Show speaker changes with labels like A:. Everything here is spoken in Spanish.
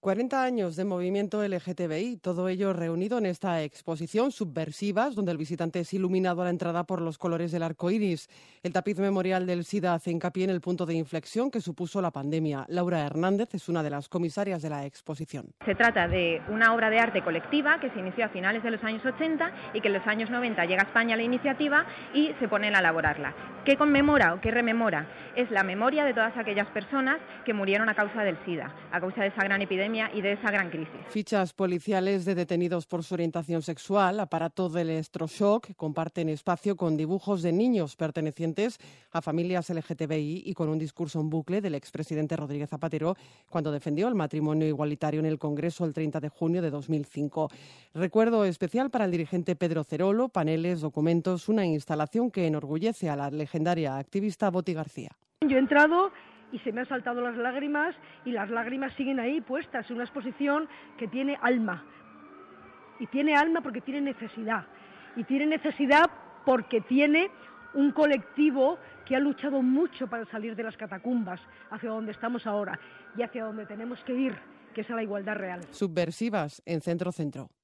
A: 40 años de movimiento LGTBI, todo ello reunido en esta exposición Subversivas, donde el visitante es iluminado a la entrada por los colores del arco iris. El tapiz memorial del SIDA hace hincapié en el punto de inflexión que supuso la pandemia. Laura Hernández es una de las comisarias de la exposición.
B: Se trata de una obra de arte colectiva que se inició a finales de los años 80 y que en los años 90 llega a España la iniciativa y se ponen a elaborarla. ¿Qué conmemora o qué rememora? Es la memoria de todas aquellas personas que murieron a causa del SIDA, a causa de esa gran epidemia y de esa gran crisis.
A: Fichas policiales de detenidos por su orientación sexual, aparato del electroshock, comparten espacio con dibujos de niños pertenecientes a familias LGTBI y con un discurso en bucle del expresidente Rodríguez Zapatero cuando defendió el matrimonio igualitario en el Congreso el 30 de junio de 2005. Recuerdo especial para el dirigente Pedro Cerolo, paneles, documentos, una instalación que enorgullece a la legendaria activista Boti García.
C: Yo he entrado y se me han saltado las lágrimas y las lágrimas siguen ahí puestas. Es una exposición que tiene alma. Y tiene alma porque tiene necesidad. Y tiene necesidad porque tiene un colectivo que ha luchado mucho para salir de las catacumbas hacia donde estamos ahora y hacia donde tenemos que ir, que es a la igualdad real.
A: Subversivas en Centro.